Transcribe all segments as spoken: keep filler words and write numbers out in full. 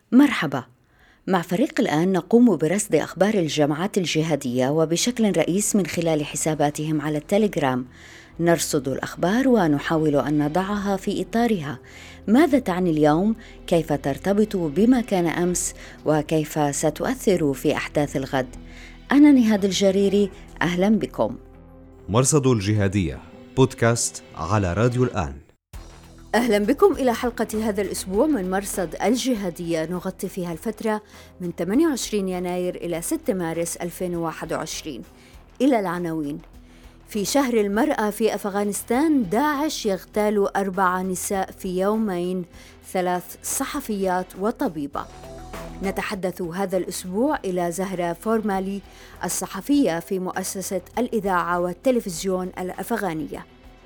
مرحبا. مع فريق الآن نقوم برصد أخبار الجماعات الجهادية وبشكل رئيس من خلال حساباتهم على التليجرام. نرصد الأخبار ونحاول أن نضعها في إطارها. ماذا تعني اليوم؟ كيف ترتبط بما كان أمس؟ وكيف ستؤثر في أحداث الغد؟ أنا نهاد الجريري، أهلا بكم. مرصد الجهادية بودكاست على راديو الآن. أهلا بكم إلى حلقة هذا الأسبوع من مرصد الجهادية، نغطي فيها الفترة من ثمانية وعشرين يناير إلى ستة مارس ألفين وواحد وعشرين. إلى العناوين. في شهر المرأة في أفغانستان، داعش يغتال أربع نساء في يومين، ثلاث صحفيات وطبيبة. نتحدث هذا الأسبوع إلى زهرة فورمالي، الصحفية في مؤسسة الإذاعة والتلفزيون الأفغانية.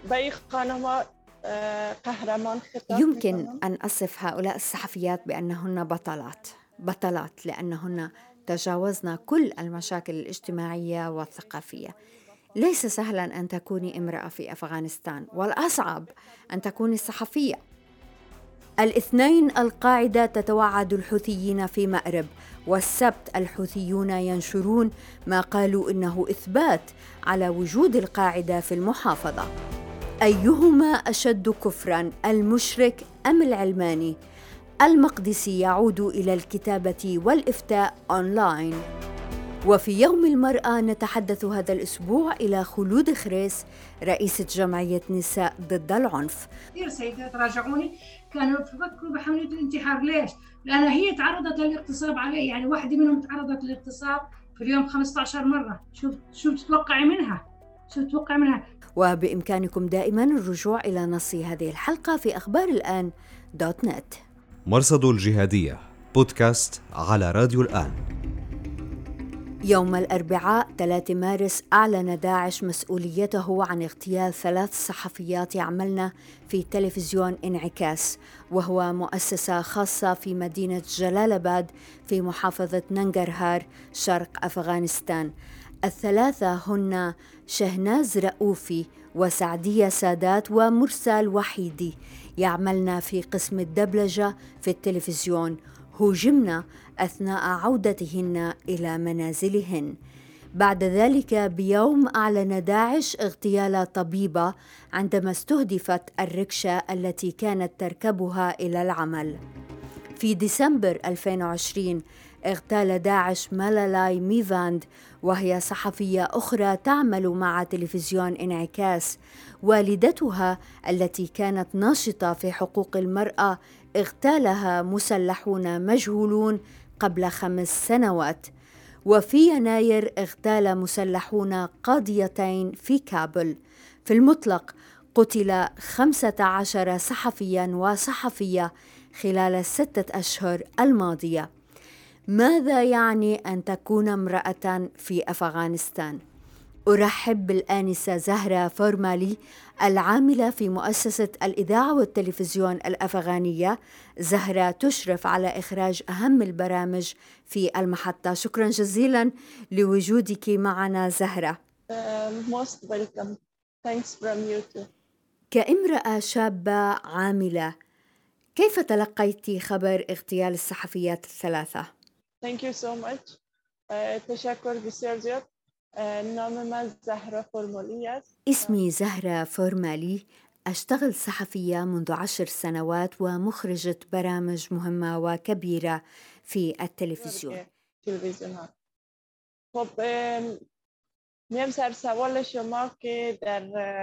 يمكن أن أصف هؤلاء الصحفيات بأنهن بطلات بطلات لأنهن تجاوزن كل المشاكل الاجتماعية والثقافية. ليس سهلا أن تكوني امرأة في أفغانستان، والأصعب أن تكوني صحفية. الاثنين القاعدة تتوعد الحوثيين في مأرب، والسبت الحوثيون ينشرون ما قالوا إنه إثبات على وجود القاعدة في المحافظة. أيهما أشد كفراً، المشرك أم العلماني؟ المقدسي يعود إلى الكتابة والإفتاء أونلاين. وفي يوم المرأة نتحدث هذا الأسبوع إلى خلود خريس، رئيسة جمعية نساء ضد العنف. كثير سيدات راجعوني كانوا يفكروا بحملة الانتحار. ليش؟ لأن هي تعرضت للاغتصاب عليه، يعني واحدة منهم تعرضت للاغتصاب في اليوم خمسة عشر مرة. شو شو تتوقعي منها؟ شو تتوقعي منها؟ وبإمكانكم دائما الرجوع إلى نص هذه الحلقة في أخبار الآن دوت نت. مرصد الجهادية بودكاست على راديو الآن. يوم الأربعاء ثلاثة مارس أعلن داعش مسؤوليته عن اغتيال ثلاث صحفيات يعملن في تلفزيون انعكاس، وهو مؤسسة خاصة في مدينة جلال آباد في محافظة ننغرهار شرق أفغانستان. الثلاثة هن شهناز رؤوفي وسعدية سادات ومرسال وحيدي، يعملن في قسم الدبلجة في التلفزيون. هوجمن أثناء عودتهن إلى منازلهن. بعد ذلك بيوم أعلن داعش اغتيال طبيبة عندما استهدفت الركشة التي كانت تركبها إلى العمل. في ديسمبر ألفين وعشرين اغتال داعش مالالاي ميفاند، وهي صحفية أخرى تعمل مع تلفزيون انعكاس. والدتها التي كانت ناشطة في حقوق المرأة اغتالها مسلحون مجهولون قبل خمس سنوات. وفي يناير اغتال مسلحون قاضيتين في كابل. في المطلق قتل خمسة عشر صحفيا وصحفية خلال الستة أشهر الماضية. ماذا يعني أن تكون امرأة في أفغانستان؟ أرحب بالآنسة زهرة فورمالي، العاملة في مؤسسة الإذاعة والتلفزيون الأفغانية. زهرة تشرف على إخراج أهم البرامج في المحطة. شكرا جزيلا لوجودك معنا زهرة. Uh, most welcome. Thanks from you too. كامرأة شابة عاملة، كيف تلقيتِ خبر اغتيال الصحفيات الثلاثة؟ Thank you so much. Uh, تشكر بسیار زیاد. Uh, نام من زهرة فورمالی است. اسمي زهرة فورمالي، أشتغل صحفية منذ عشر سنوات ومخرجة برامج مهمة وكبيرة في التلفزيون. تلفزیون ها. خب میام سر سوال شما که در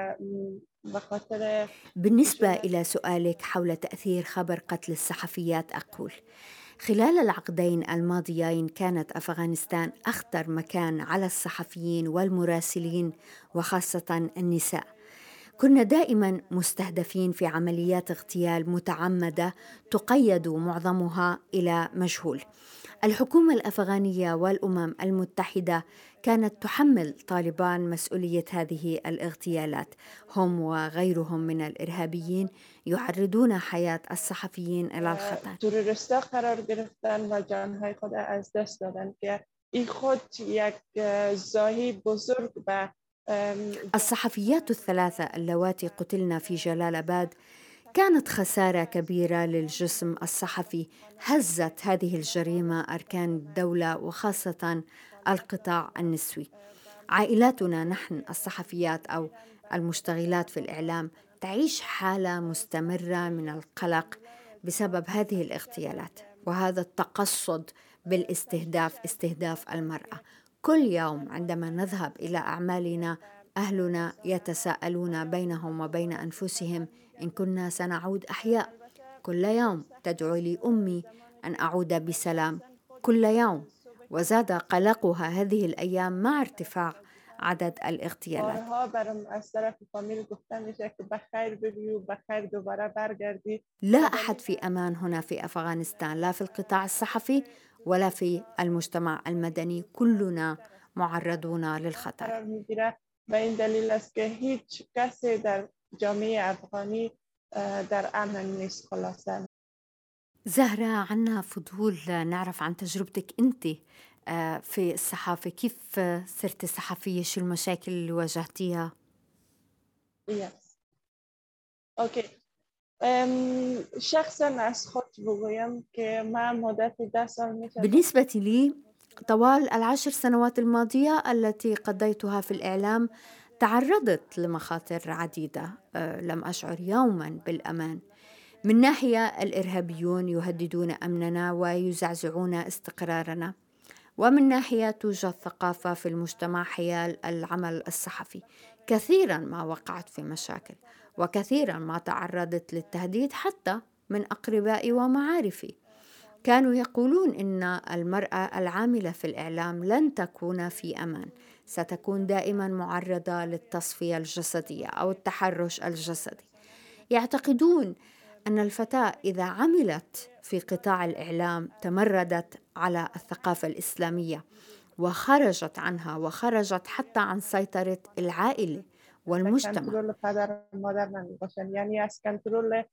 بخاطر بالنسبة إلى سؤالك حول تأثير خبر قتل الصحفيات، أقول خلال العقدين الماضيين كانت أفغانستان أخطر مكان على الصحفيين والمراسلين وخاصة النساء. كنا دائما مستهدفين في عمليات اغتيال متعمدة تقيد معظمها إلى مجهول. الحكومة الأفغانية والأمم المتحدة كانت تحمل طالبان مسؤولية هذه الاغتيالات. هم وغيرهم من الإرهابيين يعرضون حياة الصحفيين إلى الخطر. تروریستا قرار گرفتن و جانهای خود از دست دادن که این خود یک زاهی بزرگ و الصحفيات الثلاثة اللواتي قتلن في جلال آباد كانت خسارة كبيرة للجسم الصحفي. هزت هذه الجريمة أركان الدولة وخاصة القطاع النسوي. عائلاتنا نحن الصحفيات أو المشتغلات في الإعلام تعيش حالة مستمرة من القلق بسبب هذه الاغتيالات وهذا التقصد بالاستهداف، استهداف المرأة. كل يوم عندما نذهب إلى أعمالنا أهلنا يتساءلون بينهم وبين أنفسهم إن كنا سنعود أحياء. كل يوم تدعو لي أمي أن أعود بسلام كل يوم. وزاد قلقها هذه الأيام مع ارتفاع عدد الاغتيالات. لا أحد في أمان هنا في أفغانستان، لا في القطاع الصحفي ولا في المجتمع المدني. كلنا معرضون للخطر. و این دلیل است که هیچ کسی در جامعه افغانی در امن نیست. خلاصا زهرة، عنا فضول نعرف عن تجربتك أنت في الصحافة. كيف صرت صحفية؟ شو المشاكل اللي واجهتيها؟ yes. اوکی. شخصا از خود بگویم که من مدت ده سال میشه. بالنسبة لي طوال العشر سنوات الماضية التي قضيتها في الإعلام تعرضت لمخاطر عديدة. لم أشعر يوما بالأمان. من ناحية الإرهابيون يهددون أمننا ويزعزعون استقرارنا، ومن ناحية توجد ثقافة في المجتمع حيال العمل الصحفي. كثيرا ما وقعت في مشاكل وكثيرا ما تعرضت للتهديد حتى من أقربائي ومعارفي. كانوا يقولون إن المرأة العاملة في الإعلام لن تكون في أمان، ستكون دائما معرضة للتصفية الجسدية أو التحرش الجسدي. يعتقدون أن الفتاة إذا عملت في قطاع الإعلام تمردت على الثقافة الإسلامية وخرجت عنها وخرجت حتى عن سيطرة العائلة والمجتمع. يعني از کنترل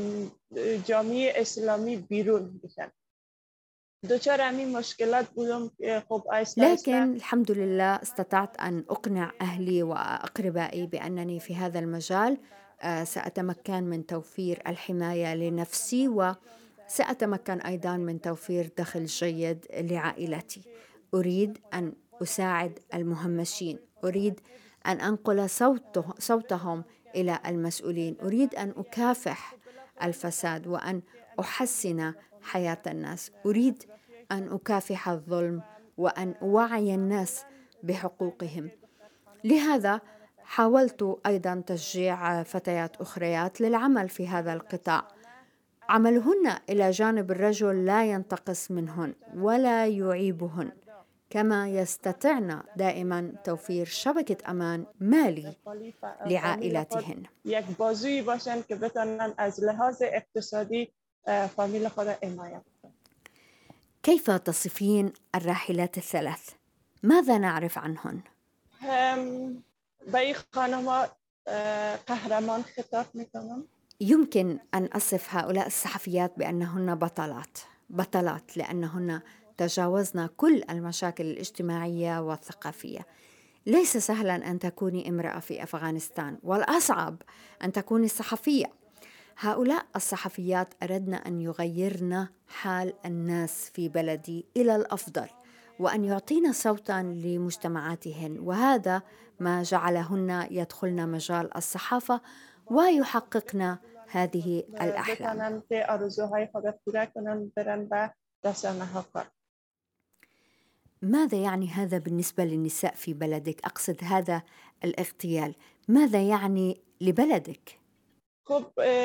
جامعه اسلامی بیرون بشن. دوچار همین مشکلات بودم که خب لكن الحمد لله استطعت أن أقنع أهلي وأقربائي بأنني في هذا المجال سأتمكن من توفير الحماية لنفسي وسأتمكن أيضا من توفير دخل جيد لعائلتي. أريد أن أساعد المهمشين، أريد أن أنقل صوته صوتهم إلى المسؤولين، أريد أن أكافح الفساد وأن أحسن حياة الناس، أريد أن أكافح الظلم وأن أوعي الناس بحقوقهم. لهذا حاولت أيضا تشجيع فتيات أخريات للعمل في هذا القطاع. عملهن إلى جانب الرجل لا ينتقص منهن ولا يعيبهن، كما يستطعن دائما توفير شبكة أمان مالي لعائلاتهن. یک بازوی باشن که بتونن از لحاظ اقتصادی فامیل خود حمایت کنن. كيف تصفين الراحلات الثلاث؟ ماذا نعرف عنهن؟ به این خانم‌ها قهرمان خطاب میکنم. يمكن أن أصف هؤلاء الصحفيات بأنهن بطلات، بطلات لأنهن تجاوزنا كل المشاكل الاجتماعية والثقافية. ليس سهلا أن تكوني امرأة في أفغانستان، والأصعب أن تكوني صحفية. هؤلاء الصحفيات أردن أن يغيرن حال الناس في بلدي إلى الأفضل وأن يعطينا صوتا لمجتمعاتهن، وهذا ما جعلهن يدخلن مجال الصحافة ويحققن هذه الأحلام. ماذا يعني هذا بالنسبة للنساء في بلدك؟ أقصد هذا الاغتيال ماذا يعني لبلدك؟ خب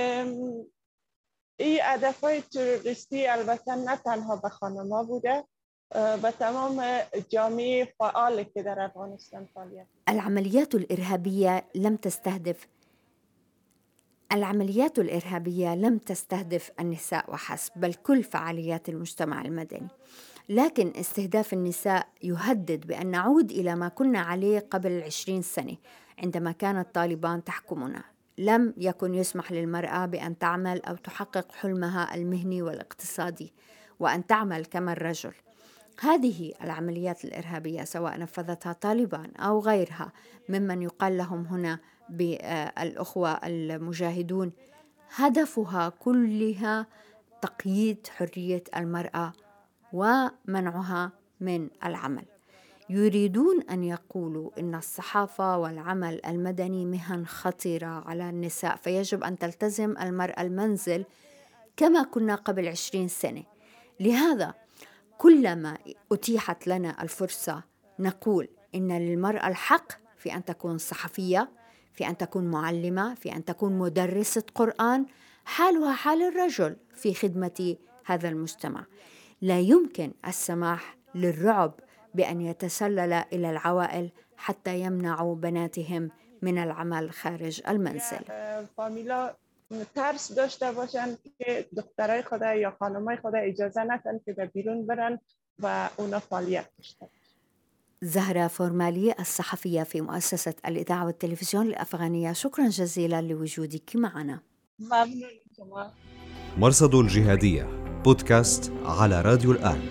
این هدف‌های تروریستی البته نه تنها به خانم‌ها بوده، به تمام جامعه فعال که در افغانستان فعالیت. العمليات الإرهابية لم تستهدف العمليات الإرهابية لم تستهدف النساء وحسب، بل كل فعاليات المجتمع المدني. لكن استهداف النساء يهدد بأن نعود إلى ما كنا عليه قبل عشرين سنة عندما كانت طالبان تحكمنا. لم يكن يسمح للمرأة بأن تعمل أو تحقق حلمها المهني والاقتصادي وأن تعمل كما الرجل. هذه العمليات الإرهابية سواء نفذتها طالبان أو غيرها ممن يقال لهم هنا بالأخوة المجاهدون، هدفها كلها تقييد حرية المرأة ومنعها من العمل. يريدون أن يقولوا إن الصحافة والعمل المدني مهن خطيرة على النساء، فيجب أن تلتزم المرأة المنزل كما كنا قبل عشرين سنة. لهذا كلما أتيحت لنا الفرصة نقول إن للمرأة الحق في أن تكون صحفية، في أن تكون معلمة، في أن تكون مدرسة قرآن، حالها حال الرجل في خدمة هذا المجتمع. لا يمكن السماح للرعب بأن يتسلل إلى العوائل حتى يمنعوا بناتهم من العمل خارج المنزل. فامیلا ترس داشته باشن که دخترای خود یا خانمای خود اجازه ندن که به بیرون برن و اونا فعالیت داشته. زهرة فورمالي، الصحفية في مؤسسة الإذاعة والتلفزيون الأفغانية، شكرا جزيلا لوجودك معنا. ممنون شما. مرصد الجهادية بودكاست على راديو الآن.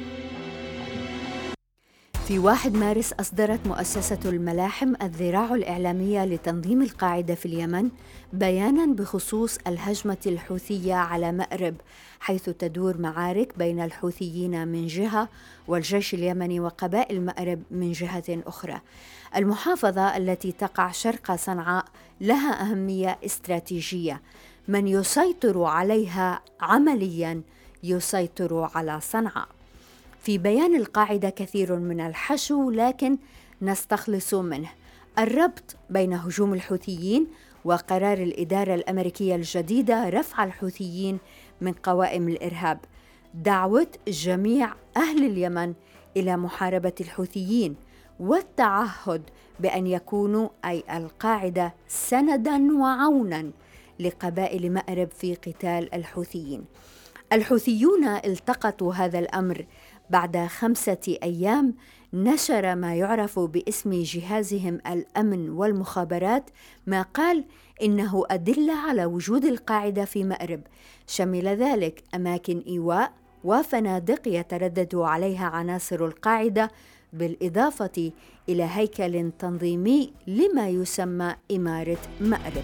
في واحد مارس أصدرت مؤسسة الملاحم الذراع الإعلامية لتنظيم القاعدة في اليمن بياناً بخصوص الهجمة الحوثية على مأرب، حيث تدور معارك بين الحوثيين من جهة والجيش اليمني وقبائل مأرب من جهة أخرى. المحافظة التي تقع شرق صنعاء لها أهمية استراتيجية، من يسيطر عليها عملياً يسيطر على صنعاء. في بيان القاعدة كثير من الحشو، لكن نستخلص منه الربط بين هجوم الحوثيين وقرار الإدارة الأمريكية الجديدة رفع الحوثيين من قوائم الإرهاب، دعوة جميع أهل اليمن إلى محاربة الحوثيين، والتعهد بأن يكونوا أي القاعدة سنداً وعوناً لقبائل مأرب في قتال الحوثيين. الحوثيون التقطوا هذا الأمر بعد خمسة أيام نشر ما يعرف باسم جهازهم الأمن والمخابرات ما قال إنه أدلة على وجود القاعدة في مأرب، شمل ذلك أماكن إيواء وفنادق يتردد عليها عناصر القاعدة، بالإضافة إلى هيكل تنظيمي لما يسمى إمارة مأرب.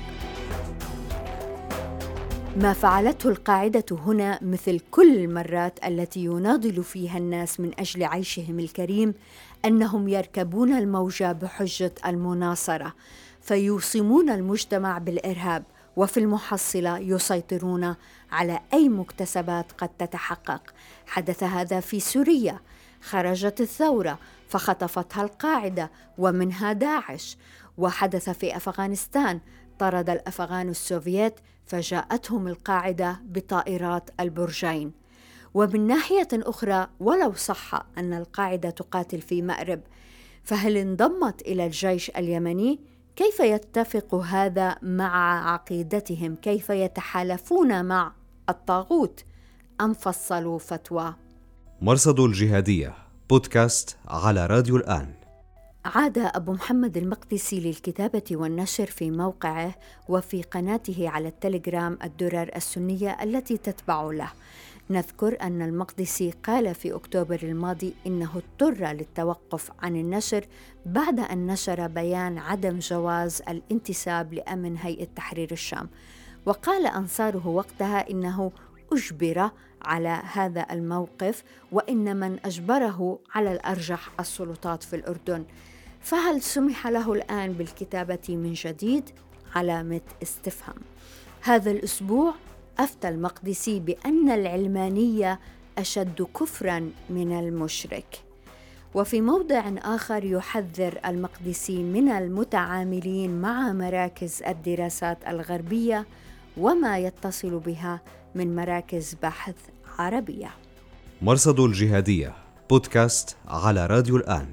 ما فعلته القاعدة هنا مثل كل المرات التي يناضل فيها الناس من أجل عيشهم الكريم، أنهم يركبون الموجة بحجة المناصرة، فيوصمون المجتمع بالإرهاب، وفي المحصلة يسيطرون على أي مكتسبات قد تتحقق. حدث هذا في سوريا، خرجت الثورة فخطفتها القاعدة ومنها داعش، وحدث في أفغانستان، طرد الأفغان السوفييت فجاءتهم القاعدة بطائرات البرجين. ومن ناحية أخرى، ولو صح أن القاعدة تقاتل في مأرب، فهل انضمت إلى الجيش اليمني؟ كيف يتفق هذا مع عقيدتهم؟ كيف يتحالفون مع الطاغوت؟ أم فصلوا فتوى؟ مرصد الجهادية بودكاست على راديو الآن. عاد أبو محمد المقدسي للكتابة والنشر في موقعه وفي قناته على التليجرام الدرر السنية التي تتبع له. نذكر أن المقدسي قال في أكتوبر الماضي إنه اضطر للتوقف عن النشر بعد أن نشر بيان عدم جواز الانتساب لأمن هيئة تحرير الشام، وقال أنصاره وقتها إنه أجبر على هذا الموقف، وإن من أجبره على الأرجح السلطات في الأردن. فهل سمح له الآن بالكتابة من جديد؟ علامة استفهام. هذا الأسبوع أفتى المقدسي بأن العلمانية أشد كفراً من المشرك. وفي موضع آخر يحذر المقدسي من المتعاملين مع مراكز الدراسات الغربية وما يتصل بها من مراكز بحث عربية. مرصد الجهادية بودكاست على راديو الآن.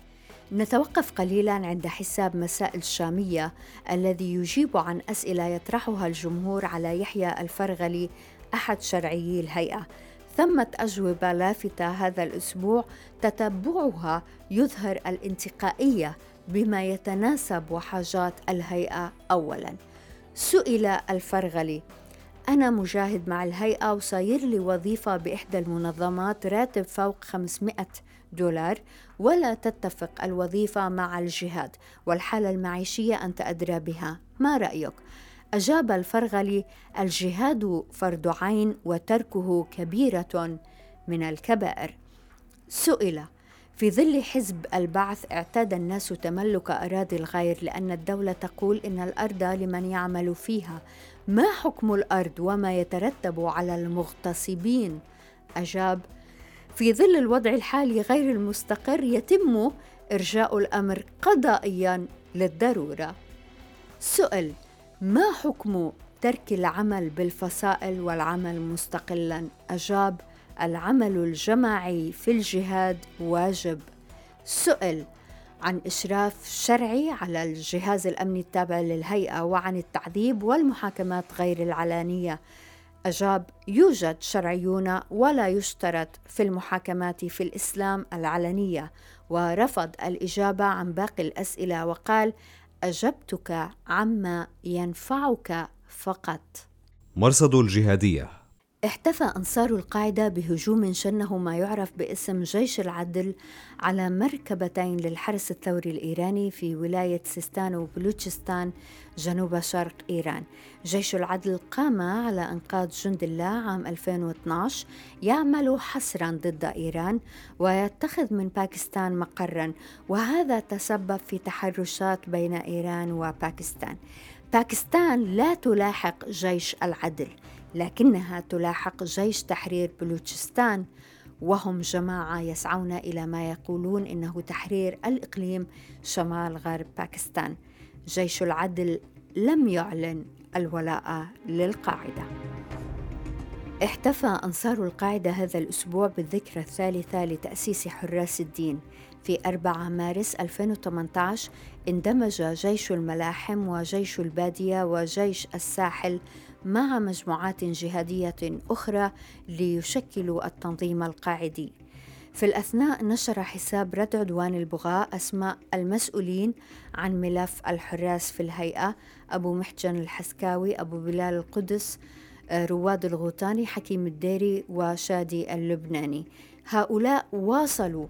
نتوقف قليلاً عند حساب مساء الشامية الذي يجيب عن أسئلة يطرحها الجمهور على يحيى الفرغلي أحد شرعيي الهيئة. ثمة أجوبة لافتة هذا الأسبوع تتبعها يظهر الانتقائية بما يتناسب وحاجات الهيئة. أولاً، سئل الفرغلي: أنا مجاهد مع الهيئة وصاير لي وظيفة بإحدى المنظمات راتب فوق خمسمائة دولار، ولا تتفق الوظيفة مع الجهاد والحالة المعيشية أنت أدرى بها، ما رأيك؟ أجاب الفرغلي: الجهاد فرض عين وتركه كبيرة من الكبائر. سئل: في ظل حزب البعث اعتاد الناس تملك أراضي الغير لأن الدولة تقول إن الأرض لمن يعمل فيها، ما حكم الأرض وما يترتب على المغتصبين؟ أجاب: في ظل الوضع الحالي غير المستقر يتم إرجاء الأمر قضائياً للضرورة. سئل: ما حكم ترك العمل بالفصائل والعمل مستقلاً؟ أجاب: العمل الجماعي في الجهاد واجب. سئل عن إشراف شرعي على الجهاز الأمني التابع للهيئة وعن التعذيب والمحاكمات غير العلانية. أجاب: يوجد شرعيون ولا يشترط في المحاكمات في الإسلام العلنية، ورفض الإجابة عن باقي الأسئلة وقال: أجبتك عما ينفعك فقط. مرصد الجهادية. احتفى أنصار القاعدة بهجوم شنه ما يعرف باسم جيش العدل على مركبتين للحرس الثوري الإيراني في ولاية سيستان وبلوتشستان جنوب شرق إيران. جيش العدل قام على إنقاذ جند الله عام ألفين واثناشر، يعمل حصراً ضد إيران ويتخذ من باكستان مقراً، وهذا تسبب في تحرشات بين إيران وباكستان. باكستان لا تلاحق جيش العدل، لكنها تلاحق جيش تحرير بلوتشستان، وهم جماعة يسعون إلى ما يقولون إنه تحرير الإقليم شمال غرب باكستان. جيش العدل لم يعلن الولاء للقاعدة. احتفى أنصار القاعدة هذا الأسبوع بالذكرى الثالثة لتأسيس حراس الدين. في أربعة مارس ألفين وثمانية عشر اندمج جيش الملاحم وجيش البادية وجيش الساحل مع مجموعات جهادية أخرى ليشكلوا التنظيم القاعدي. في الأثناء نشر حساب رد عدوان البغاء أسماء المسؤولين عن ملف الحراس في الهيئة: أبو محجن الحسكاوي، أبو بلال القدس، رواد الغوطاني، حكيم الديري، وشادي اللبناني. هؤلاء واصلوا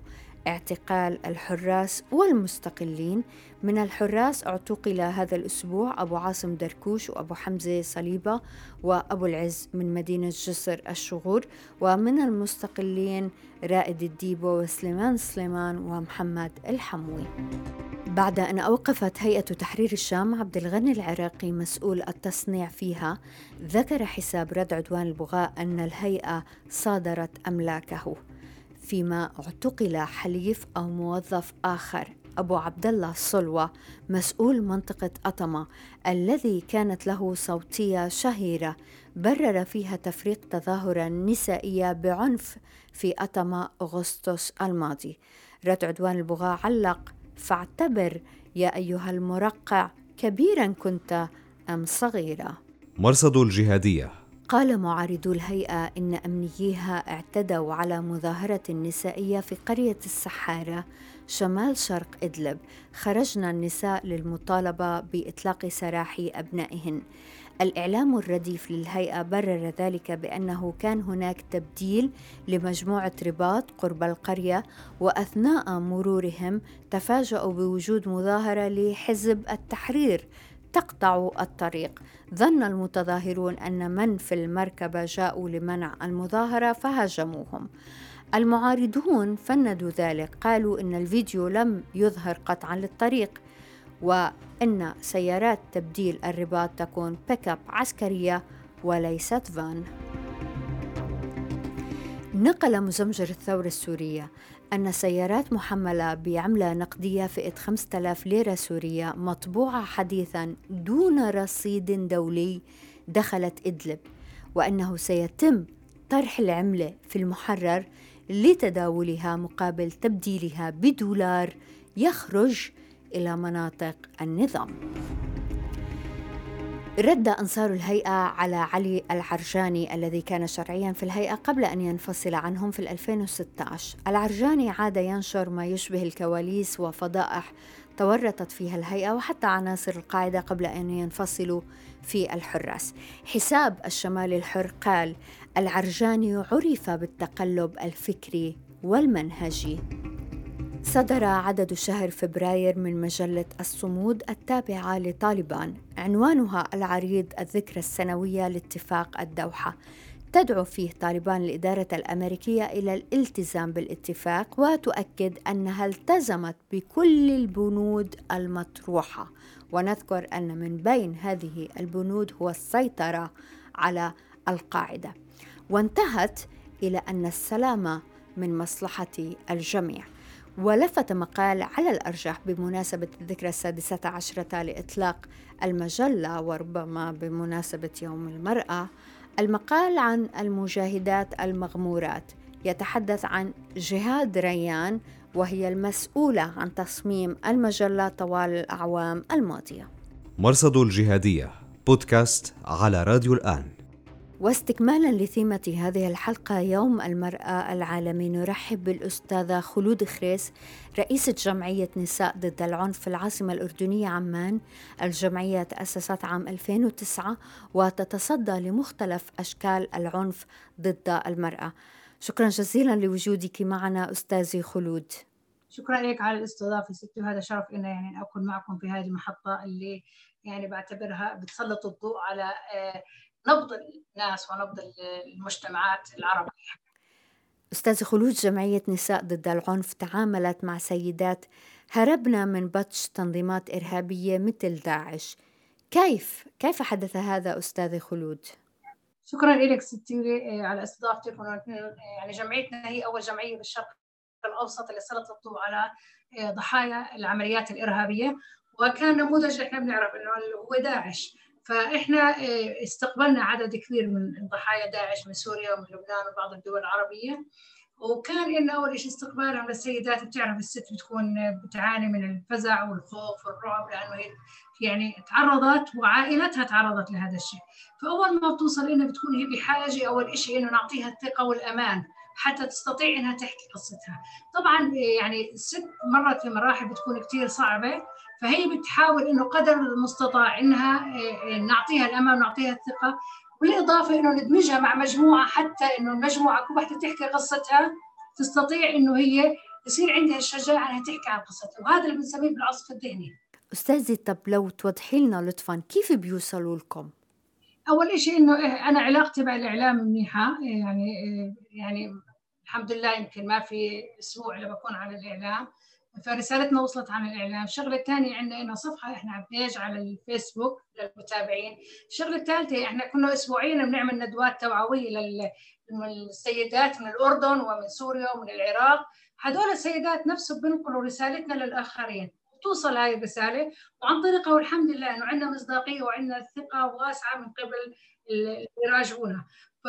اعتقال الحراس والمستقلين. من الحراس اعتقل هذا الأسبوع أبو عاصم دركوش وأبو حمزة صليبة وأبو العز من مدينة جسر الشغور، ومن المستقلين رائد الديبو وسليمان سليمان ومحمد الحموي. بعد أن أوقفت هيئة تحرير الشام عبد الغني العراقي مسؤول التصنيع فيها، ذكر حساب رد عدوان البغاء أن الهيئة صادرت أملاكه، فيما اعتقل حليف أو موظف آخر أبو عبد الله الصلوة مسؤول منطقة أطمة الذي كانت له صوتية شهيرة برر فيها تفريق تظاهرة نسائية بعنف في أطمة أغسطس الماضي. رد عدوان البغاء علق: فاعتبر يا أيها المرقع كبيرا كنت أم صغيرة. مرصد الجهادية. قال معارضو الهيئة إن أمنييها اعتدوا على مظاهرة نسائية في قرية السحارة شمال شرق إدلب. خرجنا النساء للمطالبة بإطلاق سراح أبنائهن. الإعلام الرديف للهيئة برر ذلك بأنه كان هناك تبديل لمجموعة رباط قرب القرية، وأثناء مرورهم تفاجأوا بوجود مظاهرة لحزب التحرير تقطع الطريق. ظن المتظاهرون أن من في المركبة جاءوا لمنع المظاهرة فهاجموهم. المعارضون فندوا ذلك، قالوا إن الفيديو لم يظهر قطعا للطريق، وإن سيارات تبديل الرباط تكون بيك اب عسكرية وليست فان. نقل مزمجر الثورة السورية أن سيارات محملة بعملة نقدية فئة خمسة آلاف ليرة سورية مطبوعة حديثاً دون رصيد دولي دخلت إدلب، وأنه سيتم طرح العملة في المحرر لتداولها مقابل تبديلها بدولار يخرج إلى مناطق النظام. رد أنصار الهيئة على علي العرجاني الذي كان شرعياً في الهيئة قبل أن ينفصل عنهم في ألفين وستة عشر. العرجاني عاد ينشر ما يشبه الكواليس وفضائح تورطت فيها الهيئة وحتى عناصر القاعدة قبل أن ينفصلوا في الحراس. حساب الشمال الحر قال: العرجاني عرف بالتقلب الفكري والمنهجي. صدر عدد شهر فبراير من مجلة الصمود التابعة لطالبان عنوانها العريض الذكرى السنوية لاتفاق الدوحة. تدعو فيه طالبان الإدارة الأمريكية إلى الالتزام بالاتفاق، وتؤكد أنها التزمت بكل البنود المطروحة، ونذكر أن من بين هذه البنود هو السيطرة على القاعدة، وانتهت إلى أن السلام من مصلحة الجميع. ولفت مقال على الأرجح بمناسبة الذكرى السادسة عشرة لإطلاق المجلة، وربما بمناسبة يوم المرأة، المقال عن المجاهدات المغمورات. يتحدث عن جهاد ريان، وهي المسؤولة عن تصميم المجلة طوال الأعوام الماضية. مرصد الجهادية بودكاست على راديو الآن. واستكمالا لثيمة هذه الحلقة يوم المرأة العالمي، نرحب بالأستاذة خلود خريس، رئيسة جمعية نساء ضد العنف في العاصمة الأردنية عمان. الجمعية تأسست عام ألفين وتسعة وتتصدى لمختلف أشكال العنف ضد المرأة. شكرا جزيلا لوجودك معنا أستاذي خلود. شكرا لك على الاستضافة ستي، وهذا شرف إنه يعني أكون معكم في هذه المحطة اللي يعني بعتبرها بتسلط الضوء على نبض الناس ونبض المجتمعات العربية. أستاذ خلود، جمعية نساء ضد العنف تعاملت مع سيدات هربنا من بطش تنظيمات إرهابية مثل داعش. كيف كيف حدث هذا أستاذ خلود؟ شكرا لك ستي على استضافتك. يعني جمعيتنا هي أول جمعية بالشرق الأوسط اللي سلطت الضوء على ضحايا العمليات الإرهابية، وكان نموذج احنا بنعرف إنه هو داعش. فإحنا استقبلنا عدد كبير من ضحايا داعش من سوريا ومن لبنان وبعض الدول العربية، وكان إنه أول شيء استقبالهم للسيدات. بتعرف الست بتكون بتعاني من الفزع والخوف والرعب، لأنه هي يعني تعرضت وعائلتها تعرضت لهذا الشيء. فأول ما بتوصل إنها بتكون هي بحاجة أول شيء إنه نعطيها الثقة والأمان حتى تستطيع إنها تحكي قصتها. طبعاً يعني الست مرت في مراحل بتكون كتير صعبة، فهي بتحاول إنه قدر المستطاع إنها نعطيها الأمان ونعطيها الثقة، بالإضافة إنه ندمجها مع مجموعة حتى إنه المجموعة كل واحدة تحكي قصتها تستطيع إنه هي يصير عندها الشجاعة إنها تحكي عن قصتها، وهذا اللي بنسميه بالعصف الذهني. أستاذي، طب لو توضحي لنا لطفاً كيف بيوصلوا لكم؟ أول شيء إنه أنا علاقتي مع الإعلام منيحة، يعني يعني الحمد لله يمكن ما في أسبوع إلا بكون على الإعلام، فرسالتنا وصلت عن الإعلام. الشغلة الثانية عندنا إنه صفحة إحنا بيج على الفيسبوك للمتابعين. الشغلة الثالثة إحنا كنا أسبوعيا بنعمل ندوات توعوية للسيدات من الأردن ومن سوريا ومن العراق. هدول السيدات نفسهم بنقلوا رسالتنا للآخرين، توصل هاي الرسالة، وعن طريقها والحمد لله إنه عندنا مصداقية وعندنا ثقة واسعة من قبل اللي يراجعونا.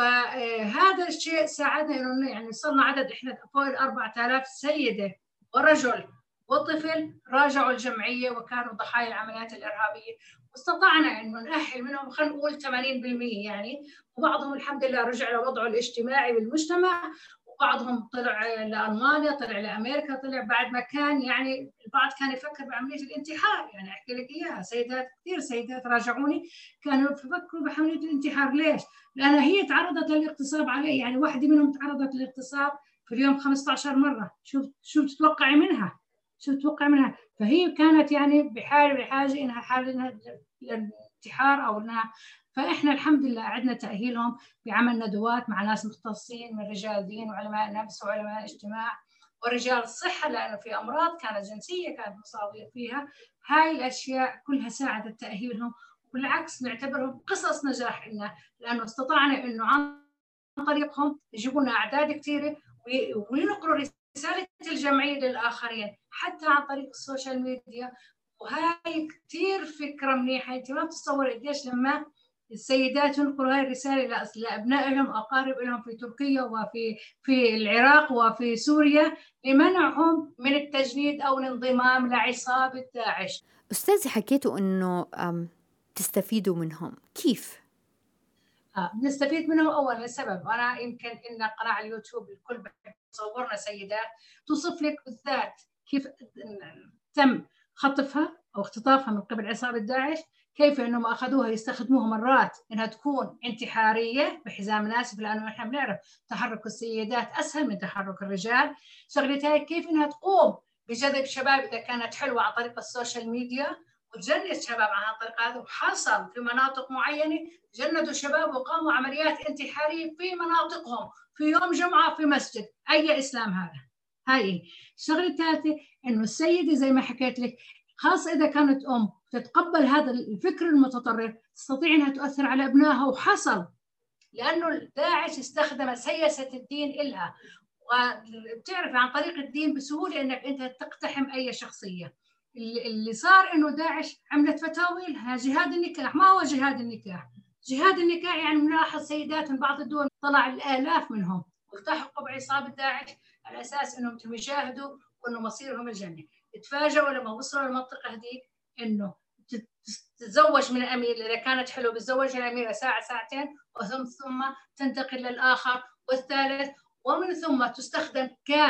فهذا الشيء ساعدنا إنه يعني صرنا عدد إحنا فوق أربعة آلاف سيدة ورجل وطفل راجعوا الجمعية وكانوا ضحايا العمليات الإرهابية، واستطعنا إنه نأهل منهم خلينا نقول ثمانين بالمئة يعني، وبعضهم الحمد لله رجع لوضعه الاجتماعي بالمجتمع، وبعضهم طلع لألمانيا، طلع لأمريكا، طلع بعد ما كان يعني البعض كان يفكر بعملية الانتحار. يعني أحكي لك إياها، سيدات كثير سيدات راجعوني كانوا يفكروا بعملية الانتحار. ليش؟ لأن هي تعرضت للاغتصاب عليه، يعني واحدة منهم تعرضت للاغتصاب في اليوم خمسة عشر مرة. شو شو تتوقعي منها؟ شو تتوقع منها؟ فهي كانت يعني بحاجة بحاجة إنها حالة الانتحار أو إنها. فإحنا الحمد لله عندنا تأهيلهم بعمل ندوات مع ناس مختصين من رجال دين وعلماء نفس وعلماء اجتماع ورجال الصحة، لأنه في أمراض كانت جنسية كانت مصابين فيها. هاي الأشياء كلها ساعدت تأهيلهم، بالعكس نعتبرهم قصص نجاح لنا، لأنه استطعنا إنه عن طريقهم يجيبوا لنا أعداد كثيرة وينقلوا رسالة الجمعية للآخرين حتى عن طريق السوشيال ميديا. وهاي كتير فكرة منيحة. انت ما بتتصور قديش لما السيدات ينقلوا هاي الرسالة لأبنائهم أقارب لهم في تركيا وفي في العراق وفي سوريا لمنعهم من التجنيد أو الانضمام لعصابة داعش. أستاذي، حكيتوا إنه تستفيدوا منهم، كيف؟ آه نستفيد منهم أولا لسبب، أنا يمكن إن قناة على اليوتيوب الكل صورنا سيدات توصف لك بالذات كيف تم خطفها أو اختطافها من قبل عصابة داعش، كيف إنهم أخذوها يستخدموها مرات إنها تكون انتحارية بحزام مناسب، لأنه إحنا بنعرف تحرك السيدات أسهل من تحرك الرجال. شغلتها كيف إنها تقوم بجذب شباب إذا كانت حلوة عن طريق السوشيال ميديا، وتجند شباب عن الطريق هذا، وحصل في مناطق معينة جندوا شباب وقاموا عمليات انتحارية في مناطقهم في يوم جمعة في مسجد. أي إسلام هذا؟ هاي الشغلة الثالثة، إنه السيدة زي ما حكيت لك، خاصة إذا كانت أم تتقبل هذا الفكر المتطرف، تستطيع أنها تؤثر على أبنائها. وحصل لأنه داعش استخدم سياسة الدين إلها، وبتعرف عن طريق الدين بسهولة أنك أنت تقتحم أي شخصية. اللي صار إنه داعش عملت فتاوي لها جهاد النكاح. ما هو جهاد النكاح؟ جهاد النكاح يعني ملاحظ سيدات من بعض الدول طلع الآلاف منهم والتحقوا بعصابة داعش على أساس إنهم يجاهدوا وإنه مصيرهم الجنة. تفاجئوا لما وصلوا للمنطقة هذيك إنه تتزوج من الأمير، إذا كانت حلوة بتزوج الأميرة ساعة ساعتين، وثم ثم تنتقل للآخر والثالث، ومن ثم تستخدم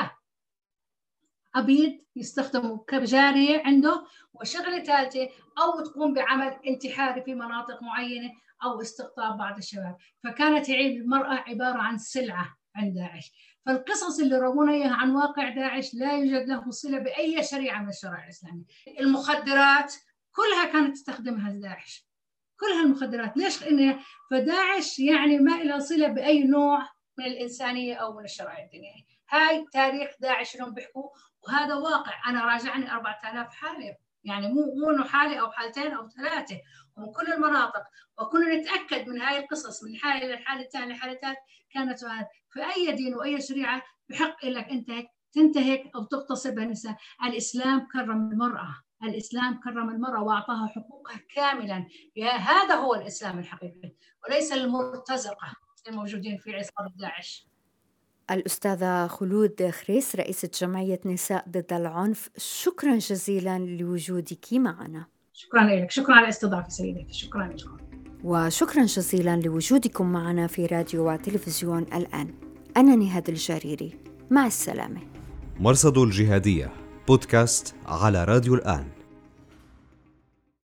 كعبيد، يستخدموا كجارية عنده. وشغلة ثالثة، أو تقوم بعمل انتحاري في مناطق معينة أو استقطاب بعض الشباب. فكانت المرأة عبارة عن سلعة عند داعش. فالقصص اللي روونا إياها عن واقع داعش لا يوجد له صلة بأي شريعة من الشرائع الإسلامية. المخدرات كلها كانت تستخدمها داعش، كلها المخدرات. ليش؟ إنه فداعش يعني ما إلها صلة بأي نوع من الإنسانية أو من الشرائع الدينية. هاي تاريخ داعش لهم بيحكوا، وهذا واقع. أنا راجعني أربعة آلاف حالة، يعني مو مو إنه حالة أو حالتين أو ثلاثة، ومن كل المناطق. وكنا نتأكد من هاي القصص من حالة للحالة الثانية للحالة الثالثة. كانت في أي دين وأي شريعة بحق لك أنت تنتهك أو تغتصب النساء. الإسلام كرم المرأة، الإسلام كرم المرأة وأعطاها حقوقها كاملا. هذا هو الإسلام الحقيقي، وليس المرتزقة الموجودين في عصابة داعش. الأستاذة خلود خريس، رئيسة جمعية نساء ضد العنف، شكرا جزيلا لوجودك معنا. شكرا لك، شكرا على الاستضافة سيدتي، شكرا لكم. وشكرا جزيلا لوجودكم معنا في راديو وتلفزيون الآن. أنا نهاد الجريري، مع السلامة. مرصد الجهادية بودكاست على راديو الآن.